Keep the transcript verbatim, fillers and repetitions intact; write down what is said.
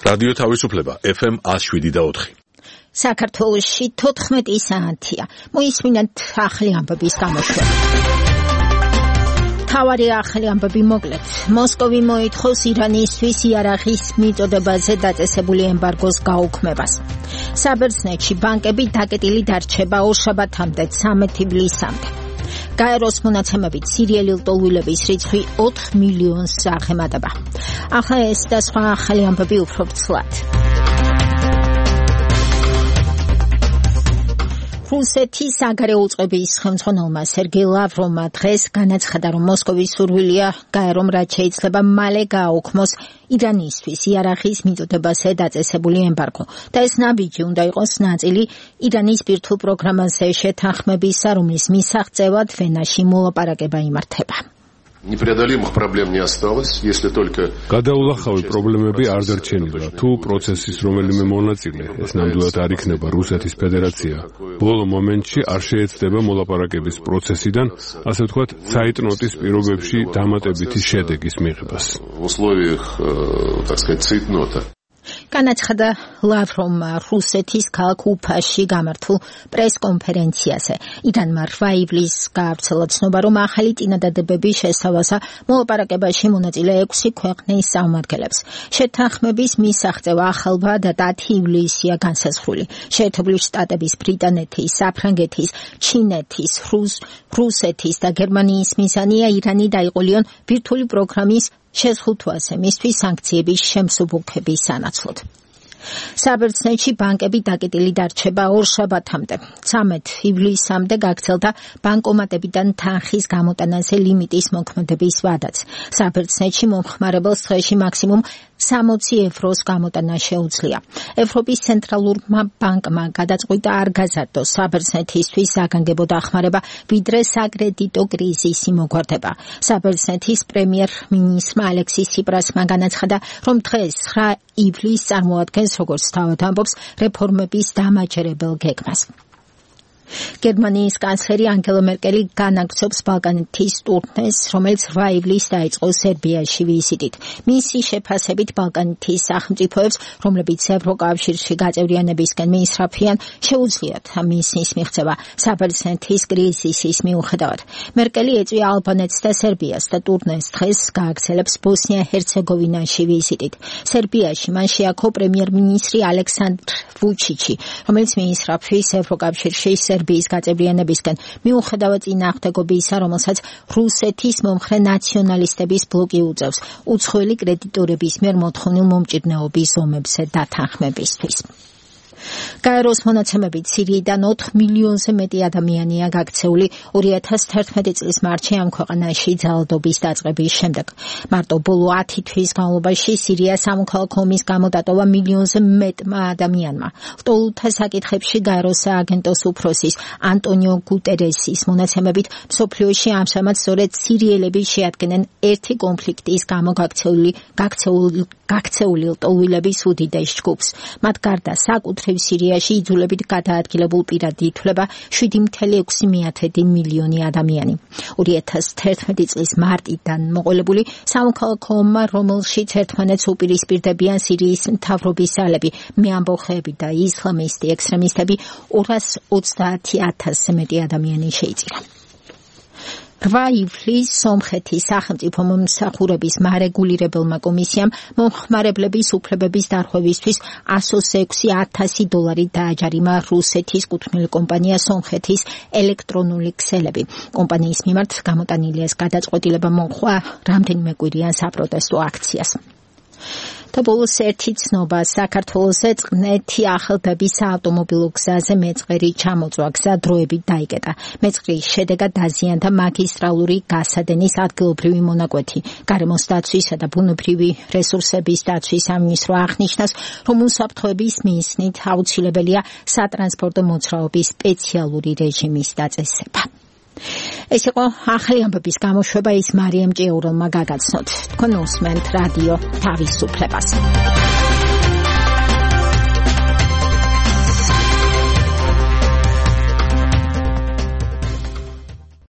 რადიო თავისუფლება ეფ ემ one oh seven და four. საქართველოში თოთხმეტი საათია. მოისმინეთ ახალი ამბების გამოშვება. თავარი ახალი ამბები მოკლედ. მოსკოვი მოითხოვს ირანისთვის იარაღის მიწოდებაზე დაწესებული ემბარგოს გაუქმებას. საბერძნეთში ბანკები დაკეტილი დარჩება ორშაბათამდე ცამეტ ივლისამდე. გაეროს მონაცემებით სირიელი ლტოლვილების რიცხვი ოთხ მილიონს აღემატება. ახლა ეს და სხვა ახალი ამბები უფრო ვრცლად. რუსეთის საგარეო უწყების ხელმძღვანელმა სერგეი ლავროვმა დღეს განაცხადა, რომ მოსკოვის სურვილია გაერომ რაც შეიძლება მალე გააუქმოს ირანისთვის იარაღის მიწოდებაზე დაწესებული ემბარგო და ეს ნაბიჯი უნდა იყოს ნაწილი ირანის ბირთვულ პროგრამაზე შეთანხმებისა, რომლის მისაღწევად ვენაში მოლაპარაკება იმართება. Непреодолимых проблем не осталось, если только გადაულახავი პრობლემები არ დარჩენილა. თუ პროცესის რომელიმე მონაწილე, ეს ნამდვილად არ იქნება რუსეთის ფედერაცია, ბოლო მომენტში არ შეეცდება მოლაპარაკების პროცესიდან, ასე ვთქვათ, цейтнотის პირობებში დამატებითი შედეგის მიღებას. В условиях, так сказать, цейтнота. განაცხადა ლავროვმა რუსეთის ქალაქ უფაში გამართულ პრესკონფერენციაზე. ირანმა რვა ივლისს გაავრცელა ცნობა, რომ ახალი წინადადებების შესთავაზა მოლაპარაკებაში მონაწილე ექვსი ქვეყნის წარმომადგენლებს. შეთანხმების მისაღწევა ახალვა დათი ივლისია განსაზღვრული. შეერთებული შტატების, ბრიტანეთის, საფრანგეთის, ჩინეთის, რუსეთის და გერმანიის მიზანია ირანი დაიყოლიონ ბირთვული პროგრამის შეზღუდვაზე მისთვის სანქციების შემსუბუქების სანაცვლოდ. საბერძნეთში ბანკები დაკეტილი დარჩება ორშაბათამდე. ცამეტ ივლისამდე გაგრძელდა ბანკომატებიდან თანხის გამოტანაზე ლიმიტის მოქმედების ვადაც. საბერძნეთში მომხმარებელს დღეში მაქსიმუმ სამოცი ევროს გამოტანა შეუძლია. ევროპის ცენტრალურმა ბანკმა გადაწყვიტა არ გაზარდოს საბერძნეთისთვის საგანგებო დახმარება, ვიდრე საკრედიტო კრიზისი მოგვარდება. საბერძნეთის პრემიერ-მინისტრმა ალექსის ციპრასმა განაცხადა, რომ დღეს ცხრა ივლისს წარმოადგენს, როგორც თავად ამბობს, რეფორმების დამაჯერებელ გეგმას. გერმანიის კანცლერი ანგელა მერკელი განაგრძობს ბალკანეთის ტურნეს, რომელიც რვა ივლისს დაიწყო სერბიაში ვიზიტით. მისი შეფასებით ბალკანეთის სახელმწიფოებს, რომლებიც ევროკავშირში გაწევრიანებისკენ მიისწრაფიან, შეუძლიათ მისის მიღწევა საბერძნეთის კრიზისის მიუხედავად. მერკელი ეწვია ალბანეთს და სერბიას და ტურნეს დღეს გააგრძელებს ბოსნია-ჰერცეგოვინაში ვიზიტით. სერბიაში მან შეაქო პრემიერ-მინისტრი ალექსანდრ ვუჩიჩი, რომელიც მიისწრაფვის ევროკავშირში სერბიის გაწევრიანებისკენ მიუხედავად წინააღმდეგობისა, რომელსაც რუსეთის მომხრე ნაციონალისტების ბლოკი უწევს უცხოელი კრედიტორების მიერ მოთხოვნილ მომჭირნეობის ომებზე დათანხმებისთვის. გაეროს მონაცემებით სირიიდან ოთხ მილიონზე მეტი ადამიანია გაქცეული ორი ათას თერთმეტი წლის მარტში ამ ქვეყანაში ძალადობის დაწყების შემდეგ. მარტო ბოლო ათი თვის განმავლობაში სირია სამოქალაქო ომის გამო დატოვა მილიონზე მეტმა ადამიანმა. ლტოლვილთა საკითხებში გაეროს სააგენტოს უფროსის ანტონიო გუტერესის მონაცემებით მსოფლიოში ამჟამად სწორედ სირიელები შეადგენენ ერთი კონფლიქტის გამო გაქცეული გაქცეული გაქცეული ლტოლვილების უდიდეს ჯგუფს. მათ გარდა საკუთრივ სირიაში იძულებით გადაადგილებულ პირად ითვლება შვიდი მცდე ექვსი მილიონი ადამიანი. ორი ათას თერთმეტი წლის მარტიდან მოყოლებული სამოქალაქო ომმა, რომელშიც ერთმანეთს უპირისპირდებიან სირიის მთავრობის ძალები, მეამბოხეები და ისლამისტი ექსტრემისტები, ორას ოცდაათი ათასზე მეტი ადამიანი შეიწირა. რვა ივლისს სომხეთის სახელმწიფო მომსახურების მარეგულირებელმა კომისიამ მომხმარებლების უფლებების დარღვევისთვის εκατს ექვსი ათასი დოლარი დააჯარიმა რუსეთის კუთვნილი კომპანია სომხეთის ელექტრონული ქსელები. კომპანიის მიმართ გამოტანილი ეს გადაწყვეტილება მოჰყვა რამდენიმე კვირიან საპროტესტო აქციას. და ბოლოს ერთი ცნობა საქართველოზე წყნეთი ახალდაბის საავტომობილო გზაზე მეწყერი ჩამოწვა გზა დროებით დაიკეტა. მეწყრის შედეგად დაზიანდა მაგისტრალური გასადენის ადგილობრივი მონაკვეთი. გარემოს დაცვისა და ბუნებრივი რესურსების დაცვის სამინისტრო აღნიშნავს, რომ უსაფრთხოების მიზნით აუცილებელია სატრანსპორტო მოძრაობის სპეციალური რეჟიმის დაწესება. ეს იყო ახალი ამბების გამოშვება, ის მარიამ ჭიაურელმა გაგაცნოთ. თქვენ უსმენთ რადიო თავისუფლებას.